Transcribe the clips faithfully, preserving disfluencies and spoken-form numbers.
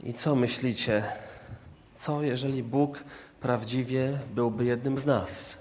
I co myślicie? Co jeżeli Bóg prawdziwie byłby jednym z nas?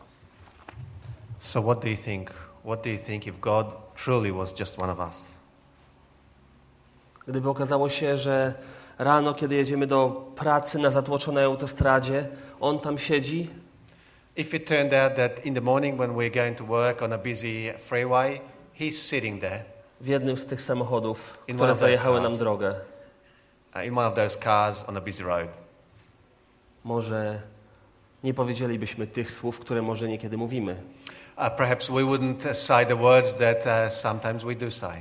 So what do you think? What do you think if God truly was just one of us? Gdyby okazało się, że rano, kiedy jedziemy do pracy na zatłoczonej autostradzie, On tam siedzi? If it turned out that in the morning when we're going to work on a busy freeway, he's sitting there W jednym z tych samochodów, In one które of those zajechały nam cars. drogę. uh, in one of those cars on a busy road. Może nie powiedzielibyśmy tych słów, które może niekiedy mówimy. Uh, perhaps we wouldn't uh, say the words that uh, sometimes we do say.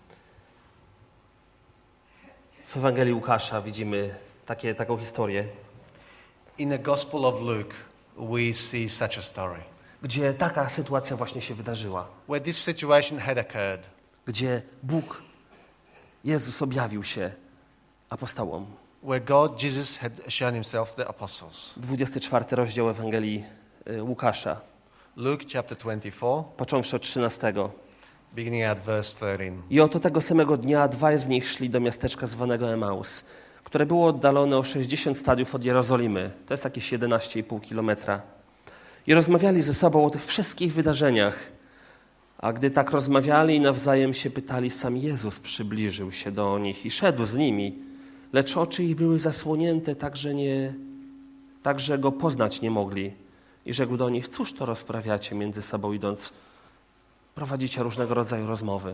W Ewangelii Łukasza widzimy takie, taką historię, In the Gospel of Luke, we see such a story gdzie taka sytuacja właśnie się wydarzyła. where this situation had occurred, Gdzie Bóg, Jezus objawił się apostołom. where God, Jesus, had shown himself to the apostles. dwudziesty czwarty rozdział Ewangelii y, Łukasza, Luke chapter twenty-four, począwszy od trzynastego. beginning at verse thirteen. I oto tego samego dnia dwaj z nich szli do miasteczka zwanego Emaus, które było oddalone o sześćdziesiąt stadiów od Jerozolimy. To jest jakieś jedenaście i pół kilometra. I rozmawiali ze sobą o tych wszystkich wydarzeniach. A gdy tak rozmawiali i nawzajem się pytali, sam Jezus przybliżył się do nich i szedł z nimi, lecz oczy ich były zasłonięte, tak że, nie, tak że go poznać nie mogli. I rzekł do nich, cóż to rozprawiacie między sobą idąc? Prowadzicie różnego rodzaju rozmowy.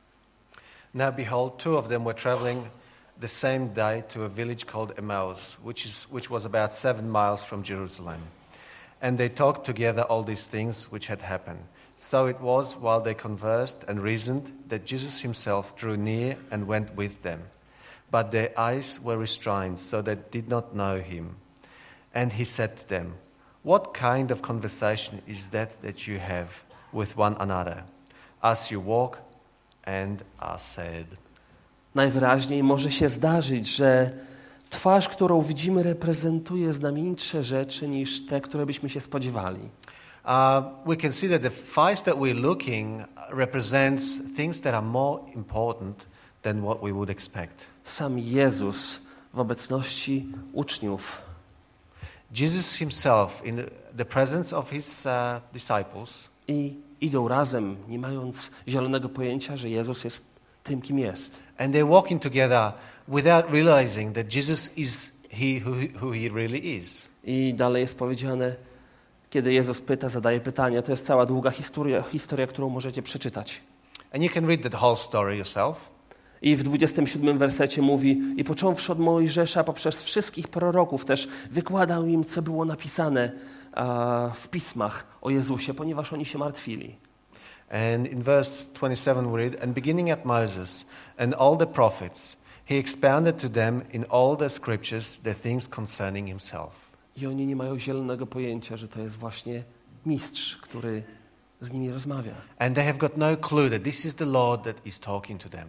Now behold, two of them were traveling the same day to a village called Emmaus, which is which was about seven miles from Jerusalem. And they talked together all these things which had happened. So it was while they conversed and reasoned that Jesus himself drew near and went with them. But their eyes were restrained, so they did not know him. And he said to them, what kind of conversation is that that you have with one another, as you walk and are sad? Najwyraźniej może się zdarzyć, że twarz, którą widzimy, reprezentuje znamienitsze rzeczy niż te, które byśmy się spodziewali. Uh, we can see that the face that we're looking represents things that are more important than what we would expect. Sam Jezus w obecności uczniów Jesus himself, in the, the presence of his uh, disciples, i idą razem, nie mając zielonego pojęcia, że Jezus jest tym, kim jest. and they're walking together without realizing that Jesus is he who, who he really is. I dalej jest powiedziane, kiedy Jezus pyta, zadaje pytania, to jest cała długa historia, historia, którą możecie przeczytać. And you can read the whole story yourself. I w dwudziestym siódmym wersecie mówi, i począwszy od Mojżesza poprzez wszystkich proroków też wykładał im, co było napisane a, w pismach o Jezusie, ponieważ oni się martwili. And in verse twenty-seven we read, and beginning at Moses and all the prophets, he expounded to them in all the scriptures the things concerning himself. I oni nie mają zielonego pojęcia, że to jest właśnie mistrz, który z nimi rozmawia. And they have got no clue that this is the Lord that is talking to them.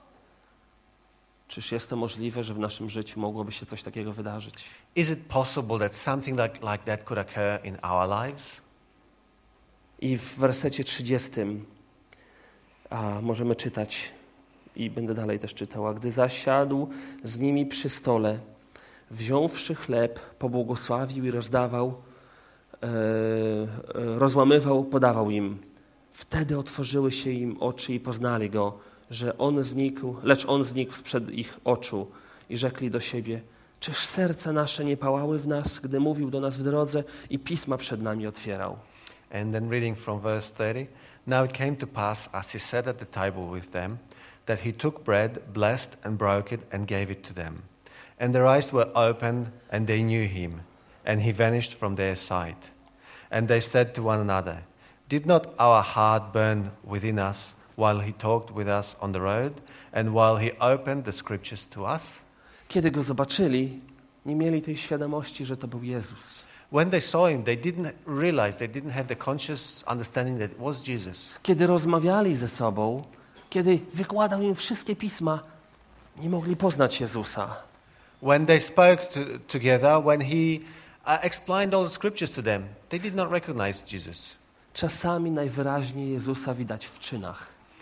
Czyż jest to możliwe, że w naszym życiu mogłoby się coś takiego wydarzyć? Is it possible that something like, like that could occur in our lives? I w wersecie trzydziestym a, możemy czytać, i będę dalej też czytał, a gdy zasiadł z nimi przy stole, wziąwszy chleb, pobłogosławił i rozdawał, e, e, rozłamywał, podawał im. Wtedy otworzyły się im oczy i poznali go, że on znikł, lecz on znikł sprzed ich oczu i rzekli do siebie, czyż serca nasze nie pałały w nas, gdy mówił do nas w drodze i pisma przed nami otwierał. And then reading from verse thirty, now it came to pass as he sat at the table with them, that he took bread, blessed and broke it and gave it to them. And their eyes were opened and they knew him, and he vanished from their sight. And they said to one another, did not our heart burn within us while he talked with us on the road and while he opened the scriptures to us? Kiedy go zobaczyli, nie mieli tej świadomości, że to był Jezus. When they saw him, they didn't realize, they didn't have the conscious understanding that it was Jesus. Kiedy rozmawiali ze sobą, kiedy wykładał im wszystkie pisma, nie mogli poznać Jezusa. When they spoke to, together, when he uh, explained all the scriptures to them, they did not recognize Jesus. Czasami najwyraźniej Jezusa widać w czynach.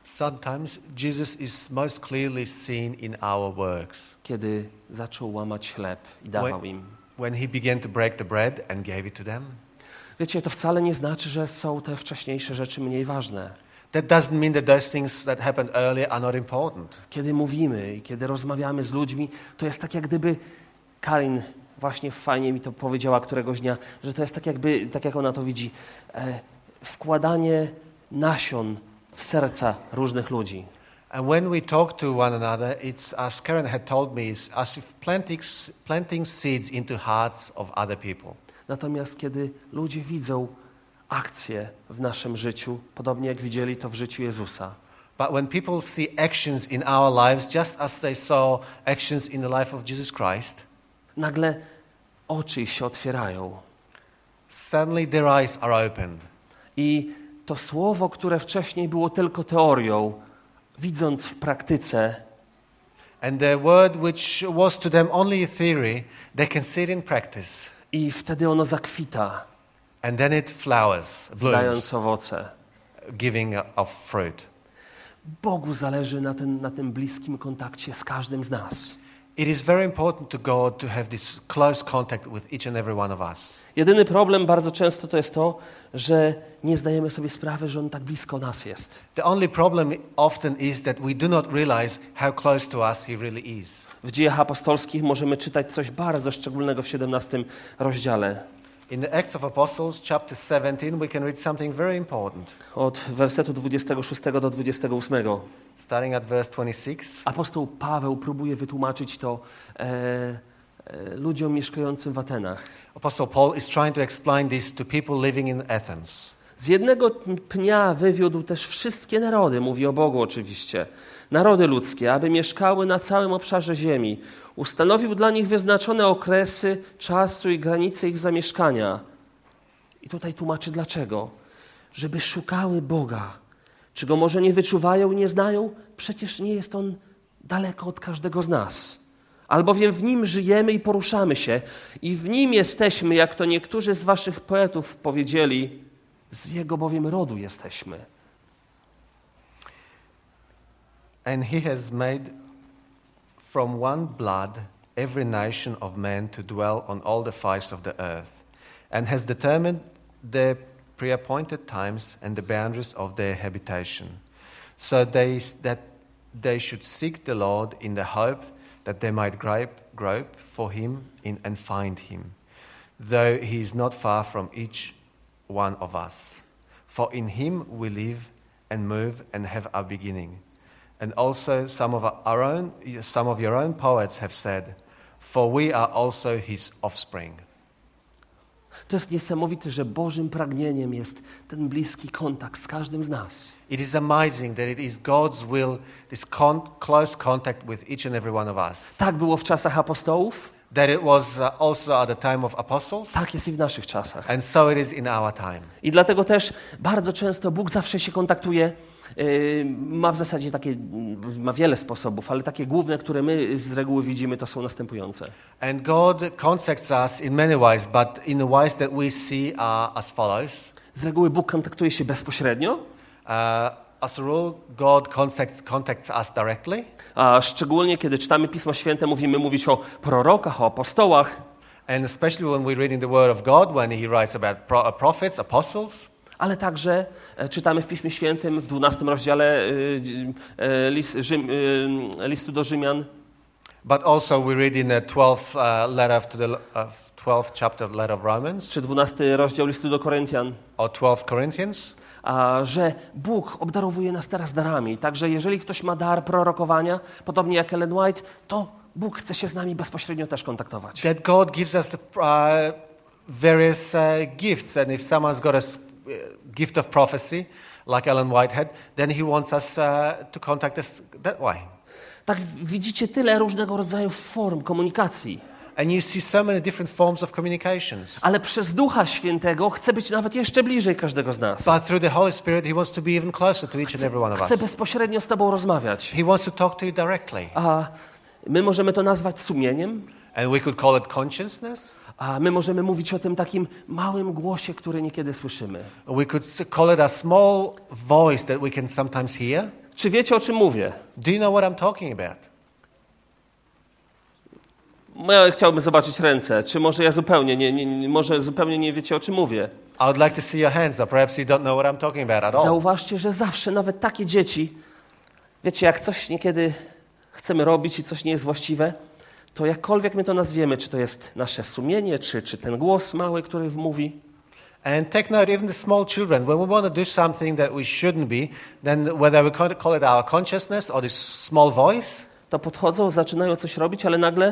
Sometimes Jesus is most clearly seen in our works. Kiedy zaczął łamać chleb i dawał im. When he began to break the bread and gave it to them. Wiecie, to wcale nie znaczy, że są te wcześniejsze rzeczy mniej ważne. That doesn't mean that those things that happened earlier are not important. Kiedy mówimy i kiedy rozmawiamy z ludźmi, to jest tak jak gdyby Karin właśnie fajnie mi to powiedziała któregoś dnia, że to jest tak jakby, tak jak ona to widzi, e, wkładanie nasion w serca różnych ludzi. And when we talk to one another, it's, as Karen had told me, it's as if planting, planting seeds into hearts of other people. Natomiast kiedy ludzie widzą akcje w naszym życiu, podobnie jak widzieli to w życiu Jezusa. But when people see actions in our lives, just as they saw actions in the life of Jesus Christ, nagle oczy ich się otwierają. Suddenly their eyes are opened. I to słowo, które wcześniej było tylko teorią, widząc w praktyce, and the word which was to them only a theory, they can see it in practice. I wtedy ono zakwita, and then it flowers, blooms, dając owoce. Giving of fruit. Bogu zależy na, ten, na tym bliskim kontakcie z każdym z nas. It is very important to God to have this close contact with each and every one of us. Jedyny problem bardzo często to jest to, że nie zdajemy sobie sprawy, że On tak blisko nas jest. The only problem often is that we do not realize how close to us He really is. W Dziejach Apostolskich możemy czytać coś bardzo szczególnego w siedemnastym rozdziale. In the Acts of Apostles, chapter seventeen, we can read something very important. Od wersetu dwudziestego szóstego do dwudziestego ósmego. Starting at verse twenty-six. Apostoł Paweł próbuje wytłumaczyć to e, e, ludziom mieszkającym w Atenach. Apostle Paul is trying to explain this to people living in Athens. Z jednego pnia wywiódł też wszystkie narody, mówi o Bogu oczywiście, narody ludzkie, aby mieszkały na całym obszarze ziemi. Ustanowił dla nich wyznaczone okresy czasu i granice ich zamieszkania. I tutaj tłumaczy dlaczego. Żeby szukały Boga. Czy Go może nie wyczuwają i nie znają? Przecież nie jest On daleko od każdego z nas. Albowiem w Nim żyjemy i poruszamy się i w Nim jesteśmy, jak to niektórzy z waszych poetów powiedzieli, z Jego bowiem rodu jesteśmy. And He has made from one blood every nation of men to dwell on all the face of the earth, and has determined the pre-appointed times and the boundaries of their habitation, so they, that they should seek the Lord in the hope that they might grope, grope for Him in, and find Him, though He is not far from each one of us. For in Him we live and move and have our beginning. And also some of our own, some of your own poets have said, for we are also His offspring. To jest niesamowite, że Bożym pragnieniem jest ten bliski kontakt z każdym z nas. It is amazing that it is God's will, this con- close contact with each and every one of us. Tak było w czasach apostołów. That it was uh, also at the time of apostles. Tak jest i w naszych czasach. And so it is in our time. I dlatego też bardzo często Bóg zawsze się kontaktuje. Yy, ma w zasadzie takie, ma wiele sposobów, ale takie główne, które my z reguły widzimy, to są następujące. And God contacts us in many ways, but in the ways that we see are as follows. Z reguły Bóg kontaktuje się bezpośrednio. Uh, as a rule, God contacts, contacts us directly. A szczególnie kiedy czytamy Pismo Święte, mówimy mówić o prorokach, o apostołach. And especially when we're reading the Word of God, when He writes about pro- prophets, apostles. Ale także e, czytamy w Piśmie Świętym w dwunastym rozdziale e, e, list, Rzym, e, listu do Rzymian. But also we read in the twelfth uh, letter to the uh, twelfth chapter letter of Romans. Czy dwunasty rozdział listu do Koryntian. Or twelfth Corinthians. A, że Bóg obdarowuje nas teraz darami. Także jeżeli ktoś ma dar prorokowania, podobnie jak Ellen White, to Bóg chce się z nami bezpośrednio też kontaktować. That God gives us uh, various uh, gifts, and if someone's got a uh, gift of prophecy, like Ellen White had, then He wants us uh, to contact us that way. Tak widzicie tyle różnego rodzaju form komunikacji. And you see so many different forms of communications. Ale przez Ducha Świętego chce być nawet jeszcze bliżej każdego z nas. But through the Holy Spirit, He wants to be even closer to each and every one of Chce us. bezpośrednio z tobą rozmawiać. He wants to talk to you directly. A my możemy to nazwać sumieniem. And we could call it consciousness. A my możemy mówić o tym takim małym głosie, który niekiedy słyszymy. We could call it a small voice that we can sometimes hear. Czy wiecie, o czym mówię? Do you know what I'm talking about? Ja chciałbym zobaczyć ręce. Czy może ja zupełnie nie, nie, nie, może zupełnie nie wiecie, o czym mówię? I would like to see your hands, or perhaps you don't know what I'm talking about at all. Zauważcie, że zawsze, nawet takie dzieci, wiecie, jak coś niekiedy chcemy robić i coś nie jest właściwe, to jakkolwiek my to nazwiemy, czy to jest nasze sumienie, czy, czy ten głos mały, który mówi, And take note, even the small children, when we want to do something that we shouldn't be, then whether we call it our consciousness or this small voice, to podchodzą, zaczynają coś robić, ale nagle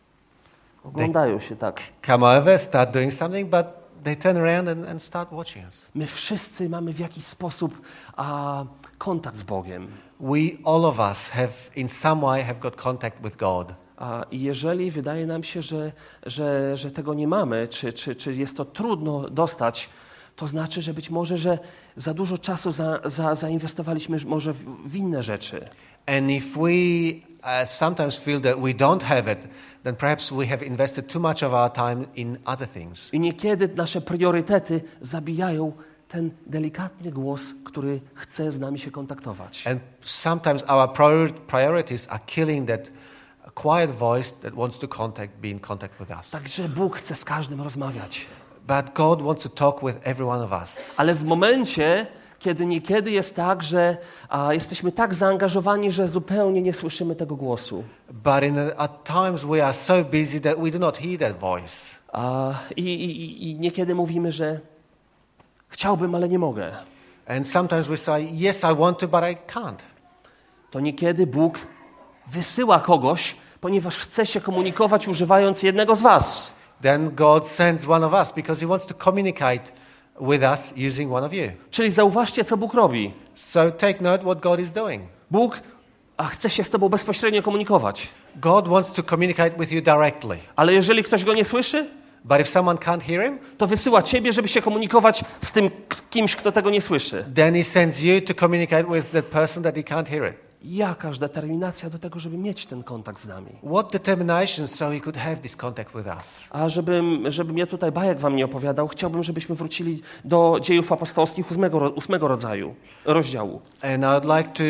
oglądają się tak. come over, start doing something, but they turn around and, and start watching us. My wszyscy mamy w jakiś sposób a, kontakt z Bogiem. We, all of us, have in some way have got contact with God. A jeżeli wydaje nam się, że, że, że tego nie mamy, czy, czy, czy jest to trudno dostać, to znaczy, że być może, że za dużo czasu za, za, zainwestowaliśmy może w, w inne rzeczy. And if we uh, sometimes feel that we don't have it, then perhaps we have invested too much of our time in other things. I niekiedy nasze priorytety zabijają ten delikatny głos, który chce z nami się kontaktować. And sometimes our prior- priorities are killing that quiet voice that wants to contact, be in contact with us. Także Bóg chce z każdym rozmawiać. But God wants to talk with every one of us. Ale w momencie, kiedy niekiedy jest tak, że a, jesteśmy tak zaangażowani, że zupełnie nie słyszymy tego głosu. But in a, at times we are so busy that we do not hear that voice. A, i, i, I niekiedy mówimy, że chciałbym, ale nie mogę. And sometimes we say, yes, I want to, but I can't. To niekiedy Bóg wysyła kogoś, ponieważ chce się komunikować używając jednego z was. Then God sends one of us because he wants to communicate with us using one of you. Czyli zauważcie, co Bóg robi. So take note what God is doing. Bóg a chce się z tobą bezpośrednio komunikować. God wants to communicate with you directly. Ale jeżeli ktoś go nie słyszy, But if someone can't hear him, to wysyła ciebie, żeby się komunikować z tym k- kimś, kto tego nie słyszy. then he sends you to communicate with that person that he can't hear it. Jakaż determinacja do tego, żeby mieć ten kontakt z nami. What determination so he could have this contact with us. A żebym, żebym ja tutaj bajek wam nie opowiadał, chciałbym, żebyśmy wrócili do dziejów apostolskich ósmego, ósmego rodzaju, rozdziału. And I would like to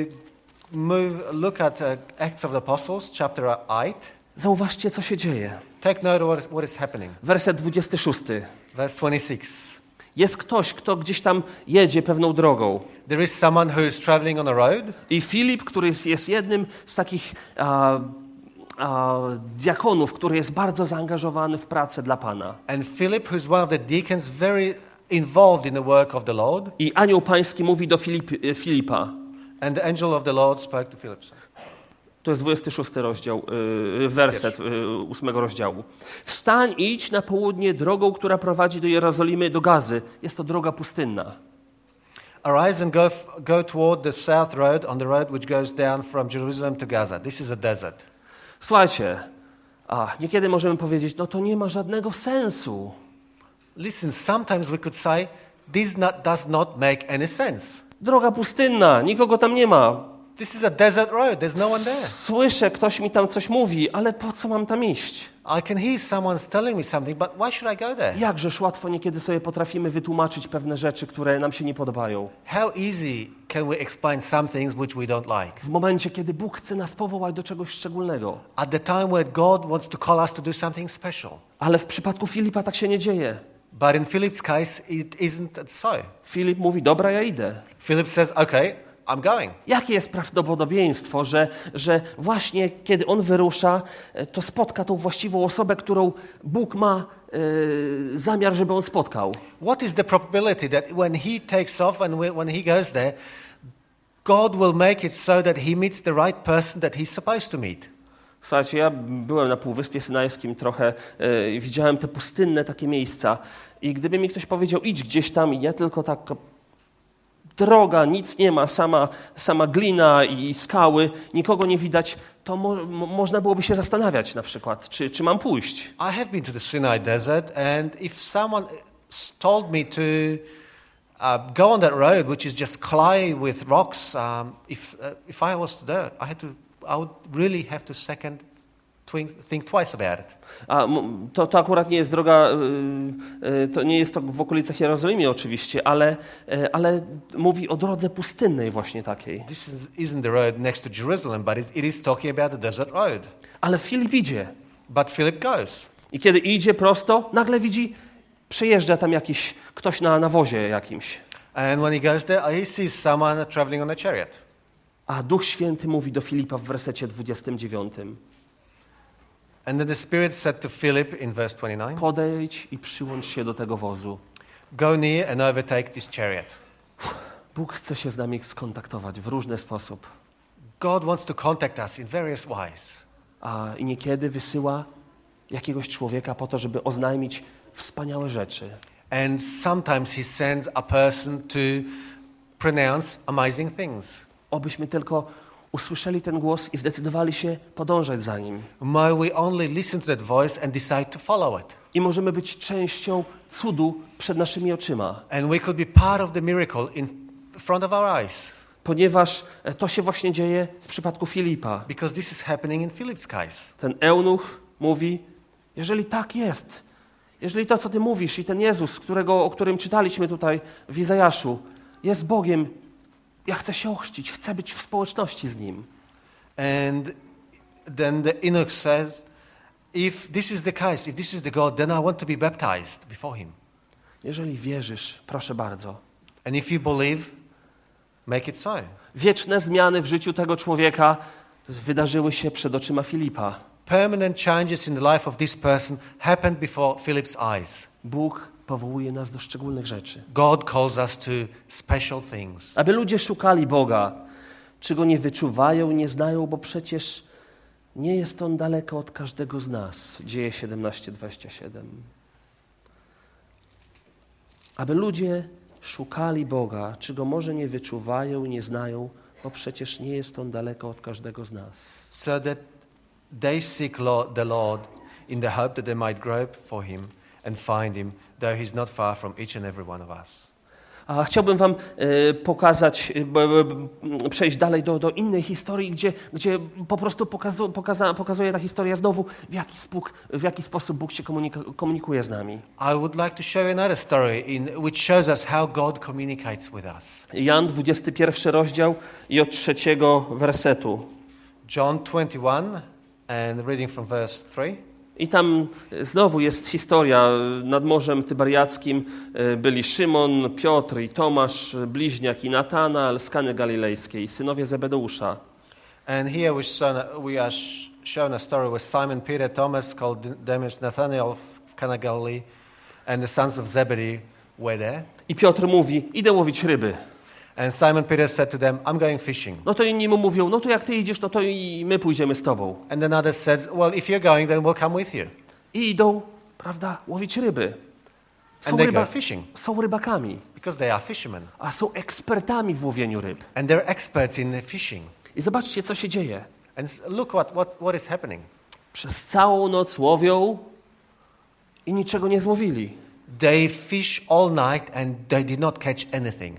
move, look at uh, Acts of the Apostles, chapter eight. Zauważcie, co się dzieje. Take note of what is, what is happening. Werset dwudziesty szósty. Verse twenty-six. Jest ktoś, kto gdzieś tam jedzie pewną drogą. There is someone who is traveling on a road. I Filip, który jest, jest jednym z takich a, a, diakonów, który jest bardzo zaangażowany w pracę dla Pana. And Philip, who's one of the deacons, very involved in the work of the Lord. I anioł pański mówi do Filip, Filipa. And the angel of the Lord spoke to Philip. To jest dwudziesty szósty rozdział, yy, werset yy, ósmego rozdziału. Wstań, idź na południe drogą, która prowadzi do Jerozolimy, do Gazy. Jest to droga pustynna. Arise and go, f- go toward the south road on the road which goes down from Jerusalem to Gaza. This is a desert. Słuchajcie, a niekiedy możemy powiedzieć, no to nie ma żadnego sensu. Listen, sometimes we could say, this not, does not make any sense. Droga pustynna, nikogo tam nie ma. This is a desert road. There's no one there. Słyszę, ktoś mi tam coś mówi, ale po co mam tam iść? I can hear someone's telling me something, but why should I go there? Jakżeż łatwo niekiedy sobie potrafimy wytłumaczyć pewne rzeczy, które nam się nie podobają. How easy can we explain some things which we don't like? W momencie, kiedy Bóg chce nas powołać do czegoś szczególnego. At the time where God wants to call us to do something special. Ale w przypadku Filipa tak się nie dzieje. But in Philip's case, it isn't so. Filip mówi, dobra, ja idę. Philip says, okay, I'm going. Jakie jest prawdopodobieństwo, że, że właśnie kiedy on wyrusza, to spotka tą właściwą osobę, którą Bóg ma e, zamiar, żeby on spotkał? What is the probability that when he takes off and when he goes there, God will make it so that he meets the right person that he's supposed to meet? Słuchajcie, ja byłem na Półwyspie Synajskim trochę e, i widziałem te pustynne takie miejsca i gdyby mi ktoś powiedział, idź gdzieś tam i nie tylko tak droga, nic nie ma, sama, sama glina i skały, nikogo nie widać, to mo, mo, można byłoby się zastanawiać na przykład, czy, czy mam pójść. I have been to the Sinai desert, and if someone told me to uh, go on that road, which is just clay with rocks, um, if uh, if I was there, I had to, I would really have to second think, think twice about it. A m- to, to akurat nie jest droga, y, y, to nie jest to w okolicach Jerozolimy oczywiście, ale, y, ale mówi o drodze pustynnej właśnie takiej. This is, isn't the road next to Jerusalem, but it, it is talking about the desert road. Ale Filip idzie. But Philip goes. I kiedy idzie prosto, nagle widzi, przejeżdża tam jakiś, ktoś na, na wozie jakimś. And when he goes there, he sees someone traveling on a chariot. A Duch Święty mówi do Filipa w wersecie dwudziestym dziewiątym. And then the Spirit said to Philip in verse twenty-nine, Podejdź i przyłącz się do tego wozu. go near and overtake this chariot. Bóg chce się z nami skontaktować w różny sposób. God wants to contact us in various ways. A i niekiedy wysyła jakiegoś człowieka po to, żeby oznajmić wspaniałe rzeczy. And sometimes he sends a person to pronounce amazing things. Obyśmy tylko usłyszeli ten głos i zdecydowali się podążać za nim. May we only listen to that voice and decide to follow it. I możemy być częścią cudu przed naszymi oczyma, And we could be part of the miracle in front of our eyes. ponieważ to się właśnie dzieje w przypadku Filipa. Because this is happening in Philip's case. Ten eunuch mówi, jeżeli tak jest, jeżeli to, co ty mówisz i ten Jezus, którego, o którym czytaliśmy tutaj w Izajaszu, jest Bogiem, ja chcę się ochrzcić, chcę być w społeczności z Nim. And then the eunuch says, if this is the case, if this is the God, then I want to be baptized before him. Jeżeli wierzysz, proszę bardzo. And if you believe, make it so. Wieczne zmiany w życiu tego człowieka wydarzyły się przed oczyma Filipa. Permanent changes in the life of this person happened before Philip's eyes. Bóg powołuje nas do szczególnych rzeczy. God calls us to special things. Aby ludzie szukali Boga, czy Go nie wyczuwają, nie znają, bo przecież nie jest On daleko od każdego z nas. Dzieje siedemnaście dwadzieścia siedem. Aby ludzie szukali Boga, czy Go może nie wyczuwają, nie znają, bo przecież nie jest On daleko od każdego z nas. So that they seek Lord, the Lord in the hope that they might grope for him and find him, though he's not far from each and every one of us. A chciałbym wam e, pokazać, e, b, b, przejść dalej do, do innej historii, gdzie, gdzie po prostu pokazu, pokaza, pokazuje ta historia znowu, w jaki, spóg, w jaki sposób Bóg się komunika, komunikuje z nami. I would like to show you another story in, which shows us how God communicates with us. Jan, dwudziesty pierwszy rozdział i od trzeciego wersetu. John twenty-one and reading from verse three. I tam znowu jest historia. Nad Morzem Tyberiackim byli Szymon, Piotr i Tomasz, bliźniak i Natanael z Kany Galilejskiej, synowie Zebedeusza. And here we, shown, we are shown a story with Simon Peter, Thomas, called Demas, Nathanael of Cana Galilee, and the sons of Zebedee were there. I Piotr mówi, idę łowić ryby. And Simon Peter said to them, I'm going fishing. No to inni mu mówią, no to jak ty idziesz, no to i my pójdziemy z tobą. And then others said, well, if you're going, then we'll come with you. I idą, prawda, łowić ryby. Są, And they ryba, go fishing są rybakami, because they are fishermen. a są ekspertami w łowieniu ryb. And they're experts in fishing. I zobaczcie, co się dzieje. And s- look what, what, what is happening. Przez całą noc łowią i niczego nie złowili. They fish all night and they did not catch anything.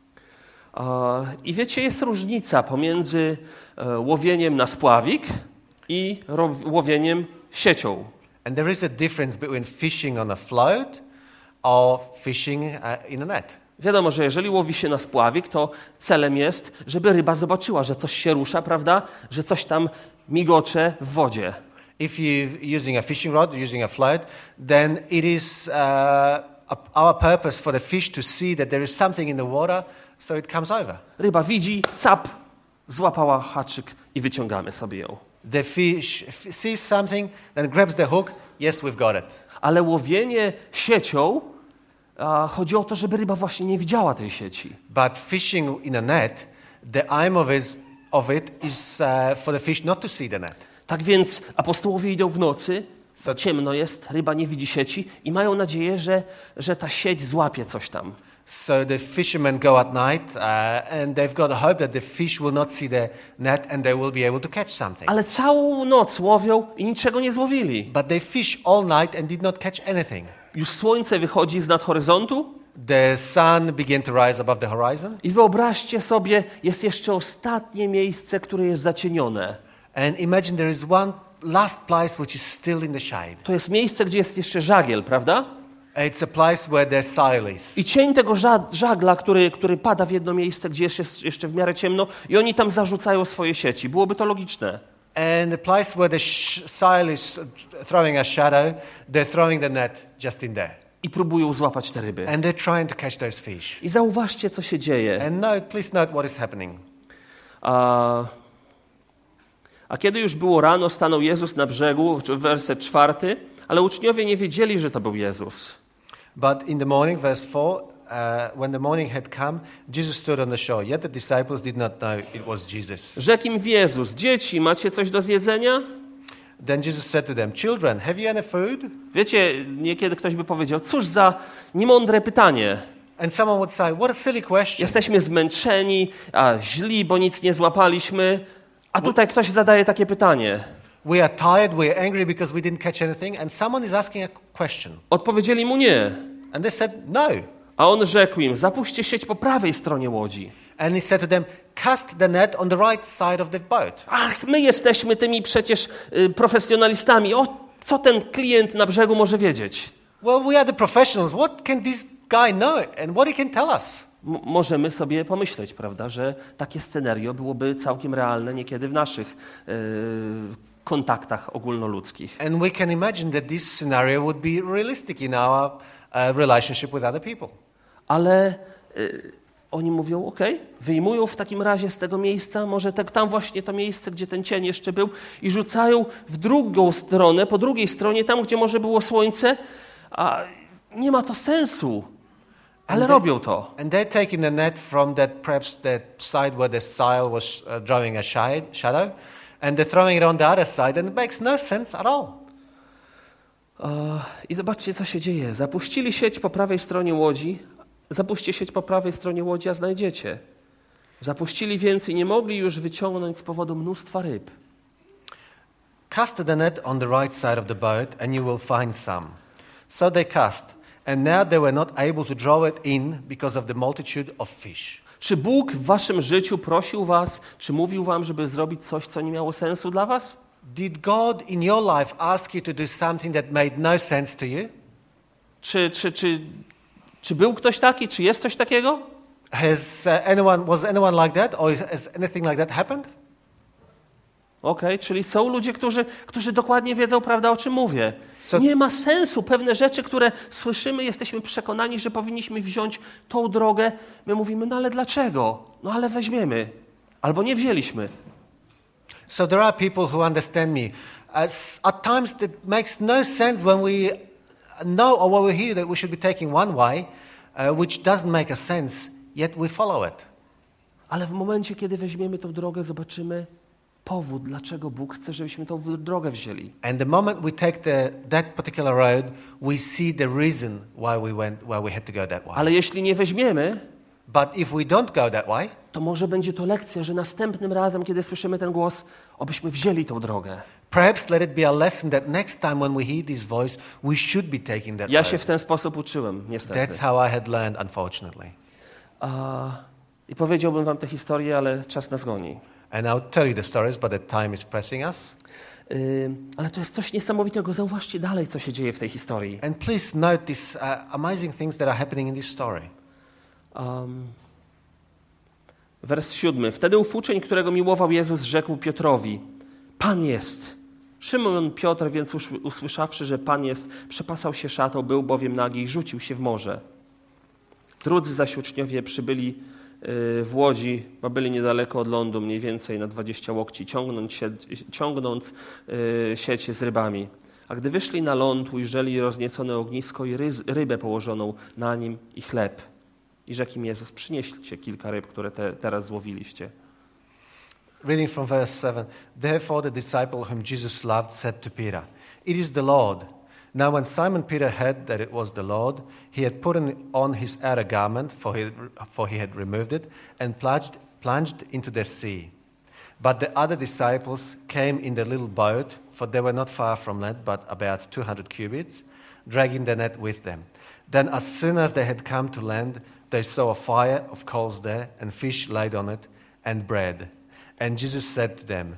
A, I wiecie, jest różnica pomiędzy e, łowieniem na spławik i ro, łowieniem siecią. And there is a difference between fishing on a float or fishing uh, in a net. Wiadomo, że jeżeli łowi się na spławik, to celem jest, żeby ryba zobaczyła, że coś się rusza, prawda? Że coś tam migocze w wodzie. If you're using a fishing rod, using a float, then it is uh, a, our purpose for the fish to see that there is something in the water, so it comes over. Ryba widzi, cap, złapała haczyk i wyciągamy sobie ją. The fish f- sees something, then grabs the hook, yes, we've got it. Ale łowienie siecią, a, chodzi o to, żeby ryba właśnie nie widziała tej sieci. But fishing in a net, the aim of it, of it is uh, for the fish not to see the net. Tak więc apostołowie idą w nocy, So- ciemno jest, ryba nie widzi sieci i mają nadzieję, że, że ta sieć złapie coś tam. So the fishermen go at night, uh, and they've got hope that the fish will not see the net and they will be able to catch something. Ale całą noc łowią i niczego nie złowili. But they fish all night and did not catch anything. Już słońce wychodzi z nad horyzontu The sun began to rise above the horizon, i wyobraźcie sobie, jest jeszcze ostatnie miejsce, które jest zacienione. and imagine there is one last place which is still in the shade. To jest miejsce, gdzie jest jeszcze żagiel, prawda? It's a place where their sail is. I cień tego ża- żagla, który, który pada w jedno miejsce, gdzie jest jeszcze w miarę ciemno i oni tam zarzucają swoje sieci. Byłoby to logiczne. And the place where the sh- sail is throwing a shadow, they're throwing the net just in there. I próbują złapać te ryby. And they're trying to catch those fish. I zauważcie, co się dzieje. And note, please note what is happening. A, a kiedy już było rano, stanął Jezus na brzegu, werset czwarty, ale uczniowie nie wiedzieli, że to był Jezus. But in the morning, verse four, uh, when the morning had come, Jesus stood on the shore. Yet the disciples did not know it was Jesus. Rzekł im Jezus: dzieci, macie coś do zjedzenia? Then Jesus said to them, children, have you any food? Wiecie, niekiedy ktoś by powiedział: cóż za niemądre pytanie. And someone would say, what a silly question. Jesteśmy zmęczeni, a źli, bo nic nie złapaliśmy. A tutaj ktoś zadaje takie pytanie. We are tired, we are angry because we didn't catch anything, and someone is asking a question. Odpowiedzieli mu nie. And they said, no. A on rzekł im: zapuśćcie sieć po prawej stronie łodzi. And he said to them, cast the net on the right side of the boat. Ach, my jesteśmy tymi przecież y, profesjonalistami. O, co ten klient na brzegu może wiedzieć? Well, we are the professionals. What can this guy know and what he can tell us? M- możemy sobie pomyśleć, prawda, że takie scenario byłoby całkiem realne niekiedy w naszych y, kontaktach ogólnoludzkich. And we can imagine that this scenario would be realistic in our uh, relationship with other people. Ale y, oni mówią: okej, wyjmują w takim razie z tego miejsca, może te, tam właśnie to miejsce, gdzie ten cień jeszcze był, i rzucają w drugą stronę, po drugiej stronie, tam gdzie może było słońce, a nie ma to sensu, ale And they- robią to. And they're taking the net from that perhaps that side where the sail was uh, drawing a shade, shadow, and they're throwing it on the other side, and it makes no sense at all. I zobaczcie, co się dzieje. Zapuścili sieć po prawej stronie łodzi. Zapuśćcie sieć po prawej stronie łodzi, a znajdziecie. Zapuścili więc i nie mogli już wyciągnąć z powodu mnóstwa ryb. Cast the net on the right side of the boat, and you will find some. So they cast, and now they were not able to draw it in because of the multitude of fish. Czy Bóg w waszym życiu prosił was, czy mówił wam, żeby zrobić coś, co nie miało sensu dla was? Did God in your life ask you to do something that made no sense to you? Czy, czy, czy, czy był ktoś taki? Czy jest coś takiego? Has uh, anyone was anyone like that, or has anything like that happened? Okej, czyli są ludzie, którzy, którzy dokładnie wiedzą, prawda, o czym mówię. So- Nie ma sensu. Pewne rzeczy, które słyszymy, jesteśmy przekonani, że powinniśmy wziąć tą drogę. My mówimy: no ale dlaczego? No ale weźmiemy. Albo nie wzięliśmy. So there are people who understand me. As at times that makes no sense when we know or when we hear that we should be taking one way, uh, which doesn't make a sense, yet we follow it. Ale w momencie, kiedy weźmiemy tą drogę, zobaczymy powód, dlaczego Bóg chce, żebyśmy tą w- drogę wzięli. And the moment we take the, that particular road, we see the reason why we went, why we had to go that way. Ale jeśli nie weźmiemy, But if we don't go that way, to może będzie to lekcja, że następnym razem, kiedy słyszymy ten głos, obyśmy wzięli tą drogę. perhaps let it be a lesson that next time when we hear this voice, we should be taking that Ja się road. w ten sposób uczyłem, niestety. That's how I had learned, unfortunately. A, I powiedziałbym wam tę historię, ale czas nas goni. And I'll tell you the stories, but the time is pressing us. Yy, ale to jest coś niesamowitego. Zauważcie dalej, co się dzieje w tej historii. And please note these uh, amazing things that are happening in this story. Um, wers siódmy. Wtedy ów uczeń, którego miłował Jezus, rzekł Piotrowi: Pan jest. Szymon Piotr więc usz- usłyszawszy, że Pan jest, przepasał się szatą, był bowiem nagi i rzucił się w morze. Drudzy zaś uczniowie przybyli yy, w łodzi, bo byli niedaleko od lądu, mniej więcej na dwadzieścia łokci, ciągnąc, sie, ciągnąc yy, siecie z rybami. A gdy wyszli na ląd, ujrzeli rozniecone ognisko i ryz, rybę położoną na nim i chleb. I rzekł im Jezus: przynieście kilka ryb, które te, teraz złowiliście. Reading from verse seven. Therefore the disciple whom Jesus loved said to Peter, It is the Lord. Now when Simon Peter heard that it was the Lord, he had put on his outer garment, for he, for he had removed it, and plunged, plunged into the sea. But the other disciples came in the little boat, for they were not far from land, but about two hundred cubits, dragging the net with them. Then as soon as they had come to land, they saw a fire of coals there, and fish laid on it, and bread. And Jesus said to them,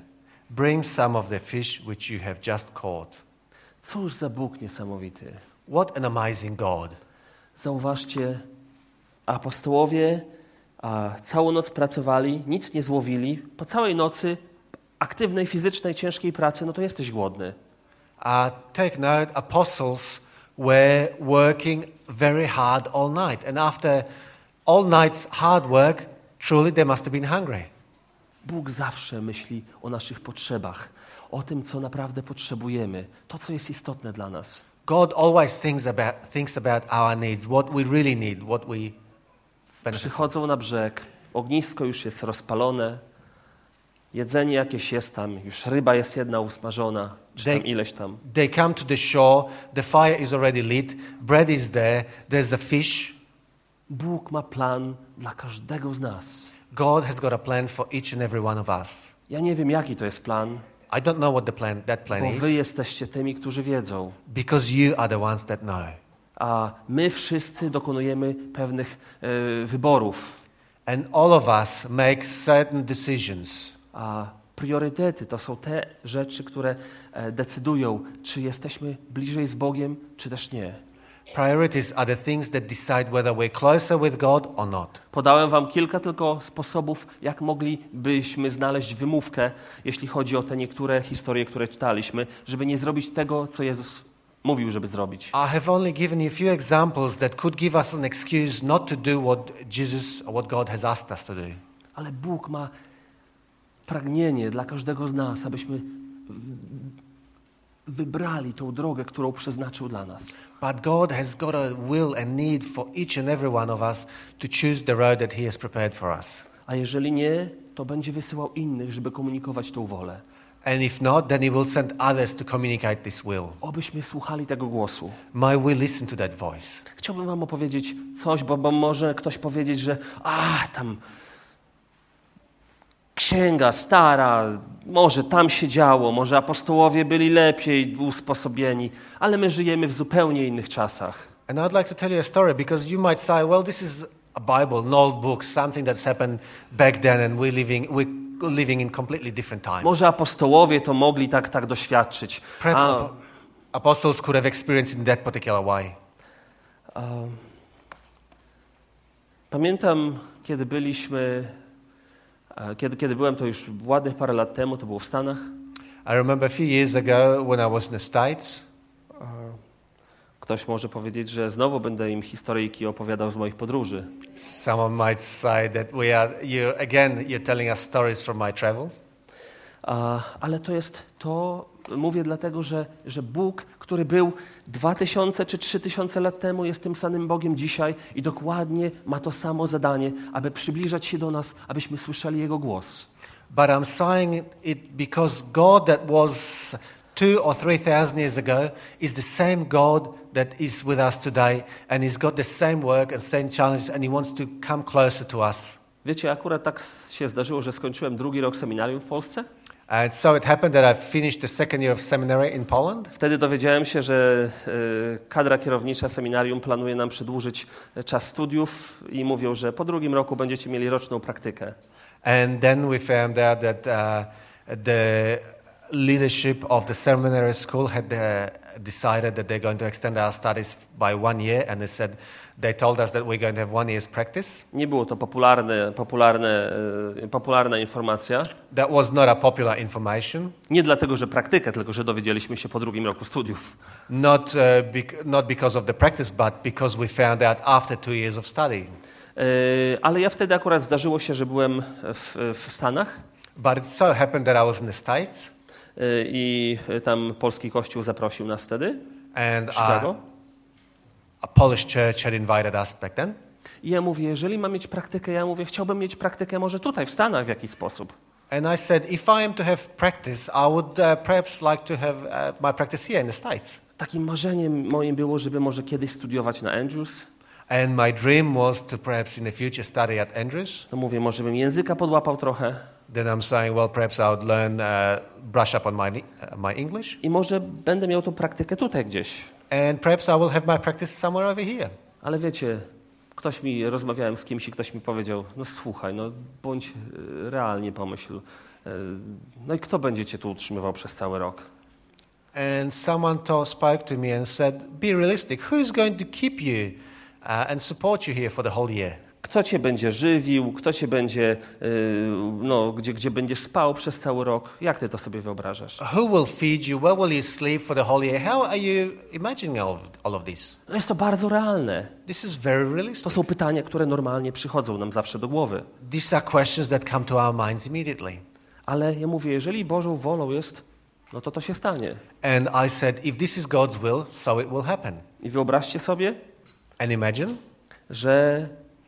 bring some of the fish which you have just caught. Cóż za Bóg niesamowity. What an amazing God. Zauważcie, apostołowie a, całą noc pracowali, nic nie złowili. Po całej nocy aktywnej, fizycznej, ciężkiej pracy, no to jesteś głodny. Uh, take note, apostles were working very hard all night. And after all night's hard work, truly they must have been hungry. Bóg zawsze myśli o naszych potrzebach, o tym, co naprawdę potrzebujemy, to, co jest istotne dla nas. God always thinks about, thinks about our needs, what we really need, what we benefit. Przychodzą na brzeg, ognisko już jest rozpalone, jedzenie jakieś jest tam, już ryba jest jedna usmażona, czy tam They- ileś tam. They come to the shore, the fire is already lit, bread is there, there's a fish. Bóg ma plan dla każdego z nas. God has got a plan for each and every one of us. Ja nie wiem, jaki to jest plan, I don't know what the plan, that plan bo wy is, jesteście tymi, którzy wiedzą. because you are the ones that know. A my wszyscy dokonujemy pewnych e, wyborów. And all of us make certain decisions. A priorytety to są te rzeczy, które e, decydują, czy jesteśmy bliżej z Bogiem, czy też nie. Priorities are the things that decide whether we're closer with God or not. Podałem wam kilka tylko sposobów, jak moglibyśmy znaleźć wymówkę, jeśli chodzi o te niektóre historie, które czytaliśmy, żeby nie zrobić tego, co Jezus mówił, żeby zrobić. I have only given you a few examples that could give us an excuse not to do what Jesus or what God has asked us to do. Ale Bóg ma pragnienie dla każdego z nas, abyśmy wybrali tą drogę, którą przeznaczył dla nas. But God has got a will and need for each and every one of us to choose the road that He has prepared for us. A jeżeli nie, to będzie wysyłał innych, żeby komunikować tą wolę. And if not, then He will send others to communicate this will. Obyśmy słuchali tego głosu. May we listen to that voice. Chciałbym wam opowiedzieć coś, bo, bo może ktoś powiedzieć, że a, tam księga stara, może tam się działo, może apostołowie byli lepiej usposobieni, ale my żyjemy w zupełnie innych czasach. And I'd like to tell you a story because you might say, well, this is a Bible, an old book, something that's happened back then and we're living, we're living in completely different times. Może apostołowie to mogli tak, tak doświadczyć. Perhaps A, ap- apostles could have experienced in that particular way. Pamiętam, kiedy byliśmy, e, kiedy, kiedy byłem, to już ładnych parę lat temu, to było w Stanach. I remember a few years ago when I was in the States. Ktoś może powiedzieć, że znowu będę im historyjki opowiadał z moich podróży. Someone might say that we are, you again, you're telling us stories from my travels. A, ale to jest to, mówię dlatego, że, że Bóg, który był dwa tysiące czy trzy tysiące lat temu, jest tym samym Bogiem dzisiaj i dokładnie ma to samo zadanie, aby przybliżać się do nas, abyśmy słyszeli Jego głos. But I'm saying it because God that was two or three thousand years ago is the same God that is with us today, and He's got the same work and same challenges, and He wants to come closer to us. Wiecie, akurat tak się zdarzyło, że skończyłem drugi rok seminarium w Polsce. And so it happened that I finished the second year of seminary in Poland. Wtedy dowiedziałem się, że e, kadra kierownicza seminarium planuje nam przedłużyć czas studiów i mówią, że po drugim roku będziecie mieli roczną praktykę. And then we found out that uh, the leadership of the seminary school had uh, decided that they're going to extend our studies by one year, and they said they told us that we're going to have one year's practice. Nie było to popularne, popularne, e, popularna informacja. That was not a popular information. Nie dlatego, że praktykę, tylko że dowiedzieliśmy się po drugim roku studiów. Not, uh, bec- not because of the practice, but because we found out after two years of study. E, ale ja wtedy akurat zdarzyło się, że byłem w, w Stanach But it so happened that I was in the States, e, i tam polski kościół zaprosił nas wtedy and w Chicago. uh, a Polish church had invited us back then. I ja mówię, jeżeli mam mieć praktykę, ja mówię, chciałbym mieć praktykę może tutaj, w Stanach w jakiś sposób. And I said, if I am to have practice, I would uh, perhaps like to have uh, my practice here in the States. Takim marzeniem moim było, żeby może kiedyś studiować na Andrews. And my dream was to perhaps in the future study at Andrews. To mówię, może bym języka podłapał trochę Then I'm saying, well, perhaps I would learn, uh, brush up on my, uh, my English. i może będę miał tą praktykę tutaj gdzieś. And perhaps I will have my practice somewhere over here. Ale wiecie, ktoś mi, rozmawiałem z kimś i ktoś mi powiedział, no słuchaj, no bądź e, realnie pomyśl, No i kto będzie cię tu utrzymywał przez cały rok? And someone told, spoke to me and said, be realistic. Who's going to keep you uh, and support you here for the whole year? Kto cię będzie żywił? Kto cię będzie, yy, no, gdzie, gdzie będziesz spał przez cały rok? Jak ty to sobie wyobrażasz? Who will feed you? Where will you sleep for the whole year? How are you imagining all of, all of this? No jest to bardzo realne. This is very To realistic. są pytania, które normalnie przychodzą nam zawsze do głowy. These are questions that come to our minds immediately. Ale ja mówię, jeżeli Bożą wolą jest, no to to się stanie. And I said, if this is God's will, so it will happen. I wyobraźcie sobie, And imagine że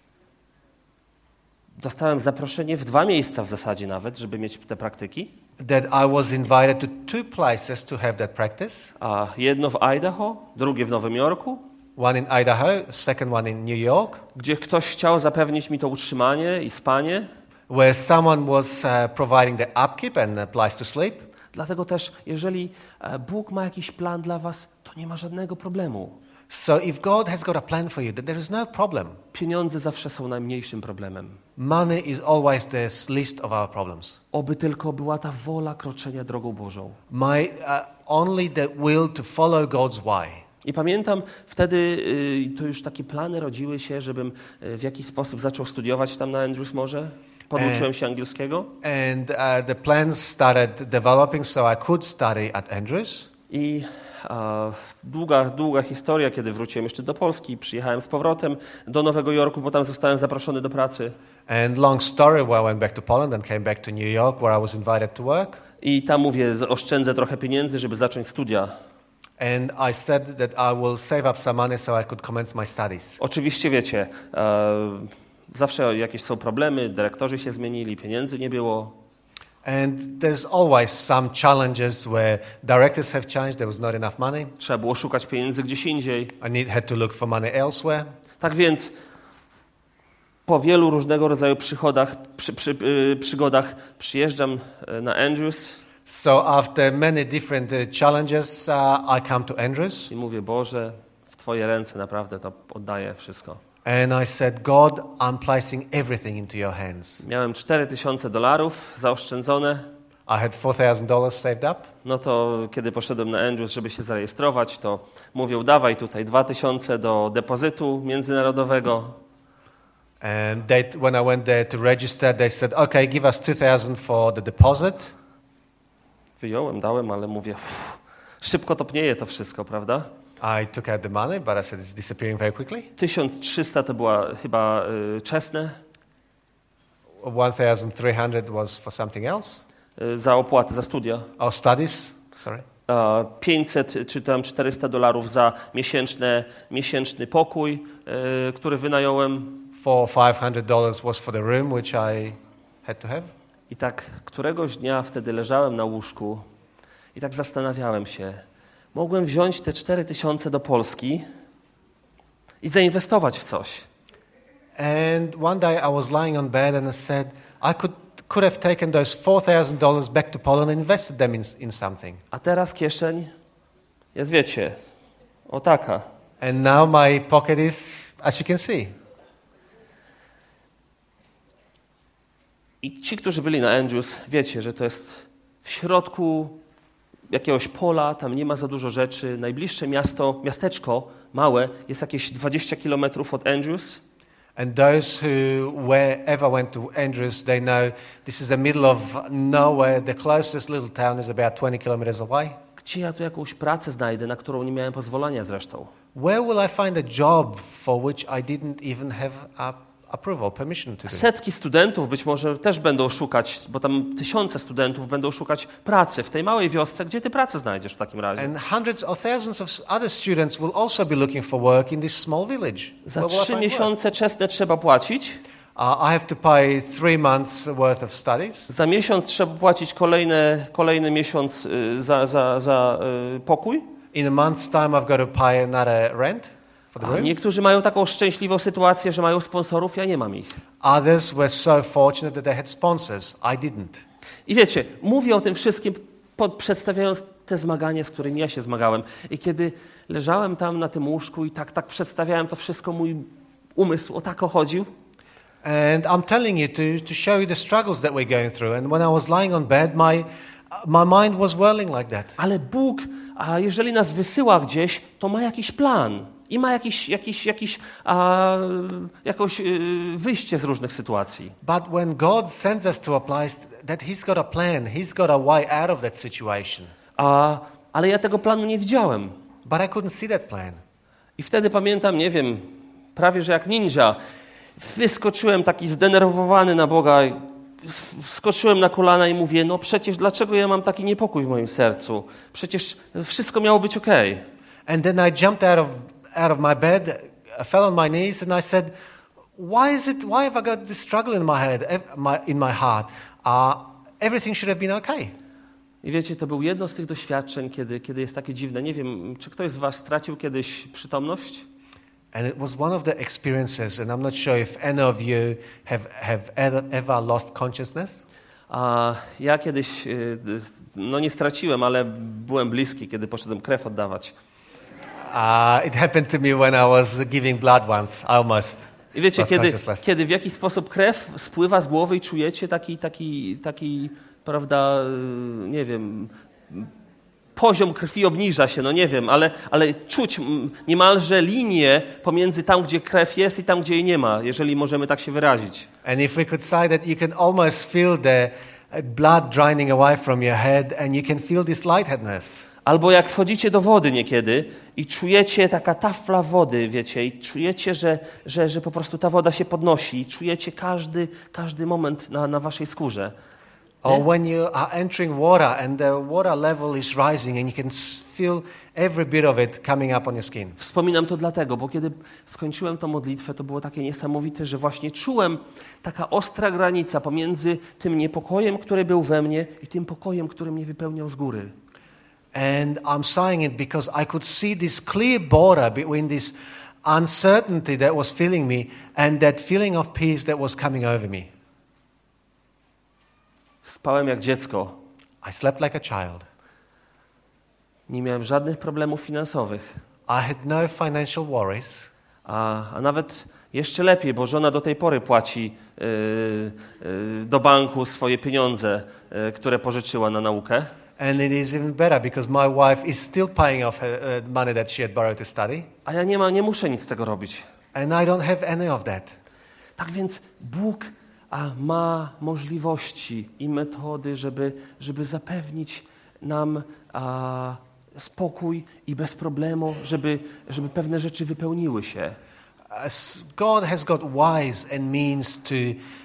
dostałem zaproszenie w dwa miejsca w zasadzie nawet, żeby mieć te praktyki. that I was invited to two places to have that practice. A jedno w Idaho, drugie w Nowym Jorku, One in Idaho, second one in New York, gdzie ktoś chciał zapewnić mi to utrzymanie i spanie. where someone was uh, providing the upkeep and a place to sleep. Dlatego też, jeżeli e, Bóg ma jakiś plan dla was, to nie ma żadnego problemu. So if God has got a plan for you, then there is no problem. Pieniądze zawsze są najmniejszym problemem. Money is always the least of our problems. Oby tylko była ta wola kroczenia drogą Bożą. My, uh, only the will to follow God's way. I pamiętam wtedy, y, to już takie plany rodziły się, żebym y, w jakiś sposób zaczął studiować tam na Andrews Morze. Poduczyłem się angielskiego. And uh, the plans started developing so I could study at Andrews. I a, długa, długa historia, kiedy wróciłem jeszcze do Polski, przyjechałem z powrotem do Nowego Jorku, bo tam zostałem zaproszony do pracy. And long story, where I went back to Poland and came back to New York, where I was invited to work. I tam mówię, oszczędzę trochę pieniędzy, żeby zacząć studia. And I said that I will save up some money so I could commence my studies. Oczywiście wiecie, e, zawsze jakieś są problemy, dyrektorzy się zmienili, pieniędzy nie było. And there's always some challenges where directors have changed, there was not enough money. Trzeba było szukać pieniędzy gdzieś indziej. I need, had to look for money elsewhere. Tak więc po wielu różnego rodzaju przychodach, przy, przy, y, przygodach przyjeżdżam na Andrews So after many different uh, challenges, uh, I come to Andrews. i mówię, Boże, w Twoje ręce naprawdę to oddaję wszystko. And I said, God, I'm placing everything into your hands. Miałem cztery tysiące dolarów zaoszczędzone. I had four thousand dollars saved up. No to kiedy poszedłem na Andrews, żeby się zarejestrować, to mówią, dawaj tutaj dwa tysiące do depozytu międzynarodowego. And they, when I went there to register, they said, okay, give us two thousand for the deposit. Wyjąłem, dałem, ale mówię, uff, szybko topnieje to wszystko, prawda? I took out the money, but I said, it's disappearing very quickly. tysiąc trzysta to była chyba y, czesne one thousand three hundred was for something else. y, za opłatę, za studia. Our studies, sorry. A pięćset czy tam czterysta dolarów za miesięczne, miesięczny pokój, y, który wynająłem. Four or five hundred dollars was for the room, which I had to have. I tak któregoś dnia wtedy leżałem na łóżku i tak zastanawiałem się, mogłem wziąć te cztery tysiące do Polski i zainwestować w coś. And one day I was lying on bed and I said, I could, could have taken those four thousand dollars back to Poland and invested them in, in something. A teraz kieszeń jest, wiecie, o taka. And now my pocket is, as you can see. I ci, którzy byli na Andrews, wiecie, że to jest w środku jakiegoś pola, tam nie ma za dużo rzeczy. Najbliższe miasto, miasteczko małe jest jakieś dwadzieścia kilometrów od Andrews. And those who wherever went to Andrews, they know this is the middle of nowhere. The closest little town is about twenty kilometers away. Gdzie ja tu jakąś pracę znajdę, na którą nie miałem pozwolenia zresztą? Where will I find a job for which I didn't even have a approval, permission to do? Setki studentów być może też będą szukać, bo tam tysiące studentów będą szukać pracy w tej małej wiosce. Gdzie ty pracę znajdziesz w takim razie? And hundreds or thousands of other students will also be looking for work in this small village. Za Where will I trzy find miesiące czesne trzeba płacić. work? Uh, I have to pay three months worth of studies. Za miesiąc trzeba płacić kolejne, kolejny miesiąc y, za, za, za y, pokój. In a month's time, I've got to pay another rent for the A room. niektórzy mają taką szczęśliwą sytuację, że mają sponsorów, ja nie mam ich. Others were so fortunate that they had sponsors. I didn't. I wiecie, mówię o tym wszystkim, pod, przedstawiając te zmagania, z którymi ja się zmagałem. I kiedy leżałem tam na tym łóżku i tak, tak przedstawiałem to wszystko, mój umysł o tak chodził. And I'm telling you to, to show you the struggles that we're going through. And when I was lying on bed, my, my mind was whirling like that. Ale Bóg, a jeżeli nas wysyła gdzieś, to ma jakiś plan i ma jakiś, jakiś, jakiś, a, jakoś y, wyjście z różnych sytuacji. But when God sends us to a place, that He's got a plan. He's got a way out of that situation. A, ale ja tego planu nie widziałem. But I couldn't see that plan. I wtedy pamiętam, nie wiem, prawie że jak ninja, wyskoczyłem taki zdenerwowany na Boga, wskoczyłem na kolana i mówię, no przecież dlaczego ja mam taki niepokój w moim sercu? Przecież wszystko miało być okej. Okay. And then I jumped out of out of my bed, I fell on my knees and I said, why is it, why have I got this struggle in my head, my, in my heart? Uh, everything should have been okay. I wiecie, to było jedno z tych doświadczeń, kiedy, kiedy jest takie dziwne. Nie wiem, czy ktoś z was stracił kiedyś przytomność? And it was one of the experiences, and I'm not sure if any of you have, have ever, ever lost consciousness. A ja kiedyś, no nie straciłem, ale byłem bliski, kiedy poszedłem krew oddawać. Uh, it happened to me when I was giving blood once, I almost. I wiecie, kiedy, kiedy w jakiś sposób krew spływa z głowy i czujecie taki, taki, taki, prawda, nie wiem, poziom krwi obniża się, no nie wiem, ale, ale czuć niemalże linię pomiędzy tam, gdzie krew jest i tam, gdzie jej nie ma, jeżeli możemy tak się wyrazić. And if we could say that you can almost feel the blood draining away from your head and you can feel this lightheadedness. Albo jak wchodzicie do wody niekiedy i czujecie taka tafla wody, wiecie, i czujecie, że, że, że po prostu ta woda się podnosi i czujecie każdy, każdy moment na, na waszej skórze. Or when you are entering water and the water level is rising and you can feel every bit of it coming up on your skin. Wspominam to dlatego, bo kiedy skończyłem tę modlitwę, to było takie niesamowite, że właśnie czułem taka ostra granica pomiędzy tym niepokojem, który był we mnie i tym pokojem, który mnie wypełniał z góry. And I'm saying it because I could see this clear border between this uncertainty that was filling me and that feeling of peace that was coming over me. Spałem jak dziecko. I slept like a child. Nie miałem żadnych problemów finansowych. I had no financial worries. A, a nawet jeszcze lepiej, bo żona do tej pory płaci yy, yy, do banku swoje pieniądze, yy, które pożyczyła na naukę. And it is even better because my wife is still paying off her uh, money that she had borrowed to study. A ja nie ma, nie muszę nic z tego robić. And I don't have any of that. Tak więc Bóg a, ma możliwości i metody, żeby, żeby zapewnić nam a, spokój i bez problemu, żeby, żeby pewne rzeczy wypełniły się. As God has got ways and means to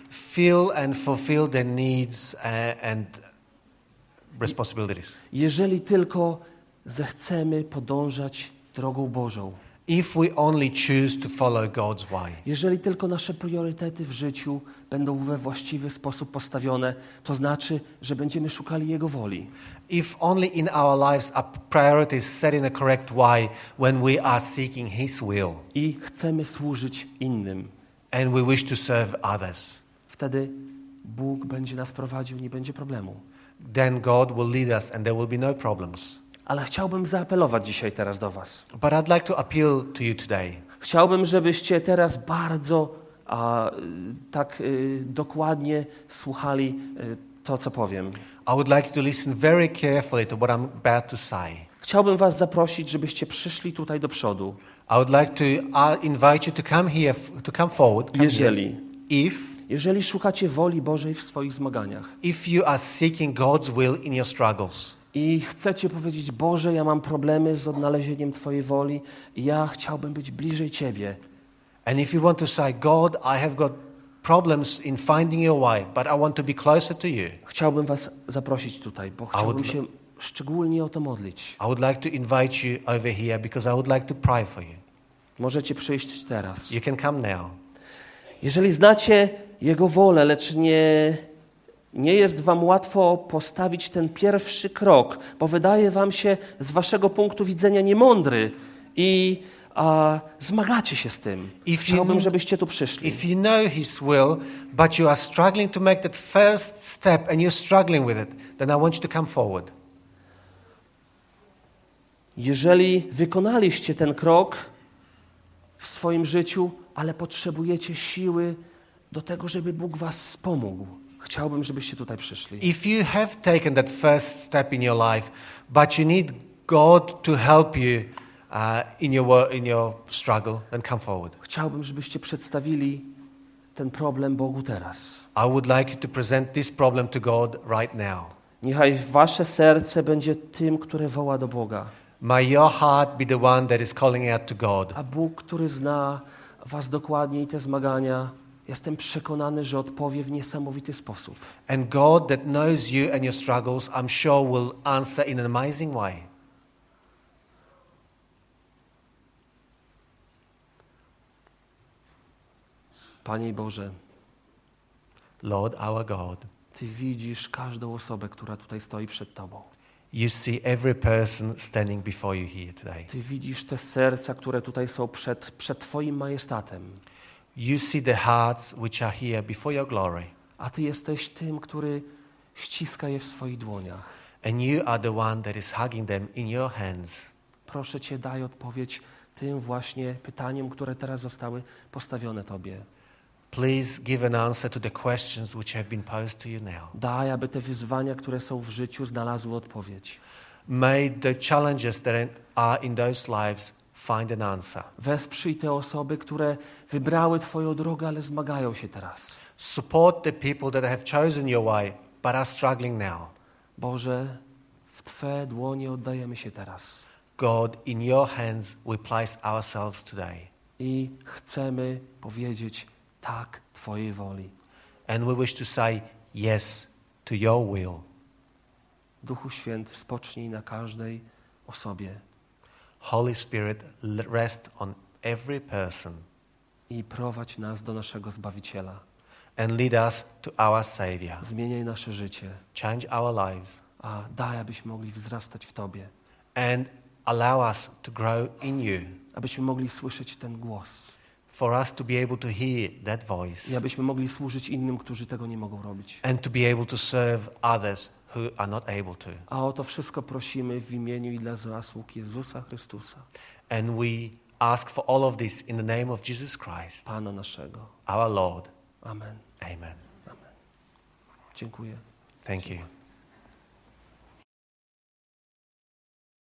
fill and fulfill their needs uh, and responsibilities. Jeżeli tylko zechcemy podążać drogą Bożą. If we only choose to follow God's way. Jeżeli tylko nasze priorytety w życiu będą we właściwy sposób postawione, to znaczy, że będziemy szukali Jego woli. If only in our lives our priorities set in a correct way when we are seeking His will. I chcemy służyć innym. And we wish to serve others. Wtedy Bóg będzie nas prowadził, nie będzie problemu. Then God will lead us and there will be no problems. Ale chciałbym zaapelować dzisiaj teraz do was. But I'd like to appeal to you today. Chciałbym, żebyście teraz bardzo a, tak y, dokładnie słuchali y, to, co powiem. I would like you to listen very carefully to what I'm about to say. Chciałbym was zaprosić, żebyście przyszli tutaj do przodu. I would like to uh, invite you to come here, to come forward. Come Jeżeli, here. If, jeżeli szukacie woli Bożej w swoich zmaganiach. if you are seeking God's will in your struggles. I chcecie powiedzieć, Boże, ja mam problemy z odnalezieniem Twojej woli i ja chciałbym być bliżej Ciebie. And if you want to say, God, I have got problems in finding your way, but I want to be closer to you. Chciałbym was zaprosić tutaj, bo chciałbym się szczególnie o to modlić. I would like to invite you over here because I would like to pray for you. Możecie przyjść teraz. You can come now. Jeżeli znacie Jego wolę, lecz nie, nie jest wam łatwo postawić ten pierwszy krok, bo wydaje wam się z waszego punktu widzenia niemądry i a, zmagacie się z tym. If Chciałbym, you, żebyście tu przyszli. if you know His will, but you are struggling to make that first step and you're struggling with it, then I want you to come forward. Jeżeli wykonaliście ten krok w swoim życiu, ale potrzebujecie siły do tego, żeby Bóg was wspomógł, chciałbym, żebyście tutaj przyszli. If you have taken that first step in your life, but you need God to help you uh, in your work, in your struggle, then come forward. Chciałbym, żebyście przedstawili ten problem Bogu teraz. I would like you to present this problem to God right now. Niechaj wasze serce będzie tym, które woła do Boga. May your heart be the one that is calling out to God. A Bóg, który zna was dokładnie i te zmagania, jestem przekonany, że odpowie w niesamowity sposób. And God that knows you and your struggles, I'm sure will answer in an amazing way. Panie Boże, Lord, our God, Ty widzisz każdą osobę, która tutaj stoi przed Tobą. you see every person standing before you here today. Ty widzisz te serca, które tutaj są przed, przed Twoim majestatem. You see the hearts which are here before your glory. A Ty jesteś tym, który ściska je w swoich dłoniach. And you are the one that is hugging them in your hands. Proszę Cię, daj odpowiedź tym właśnie pytaniom, które teraz zostały postawione Tobie. Please give an answer to the questions which have been posed to you now. Daj, aby te wyzwania, które są w życiu, znalazły odpowiedź. May the challenges that are in those lives find an answer. Wesprzyj te osoby, które wybrały Twoją drogę, ale zmagają się teraz. Support the people that have chosen your way but are struggling now. Boże, w Twe dłonie oddajemy się teraz. God, in your hands we place ourselves today. I chcemy powiedzieć tak Twojej woli. And we wish to say yes to your will. Duchu Święty, spocznij na każdej osobie Holy Spirit, rest on every person i prowadź nas do naszego Zbawiciela. and lead us to our Savior. Zmieniaj nasze życie, Change our lives a daj, abyśmy mogli wzrastać w Tobie, and allow us to grow in you, abyśmy mogli słyszeć ten głos for us to be able to hear that i voice abyśmy mogli służyć innym, którzy tego nie mogą robić. and to be able to serve others who are not able to. A o to wszystko prosimy w imieniu i dla zasług Jezusa Chrystusa, And we ask for all of this in the name of Jesus Christ, Pana naszego. our Lord. Amen. Amen. Amen. Dziękuję. Thank you.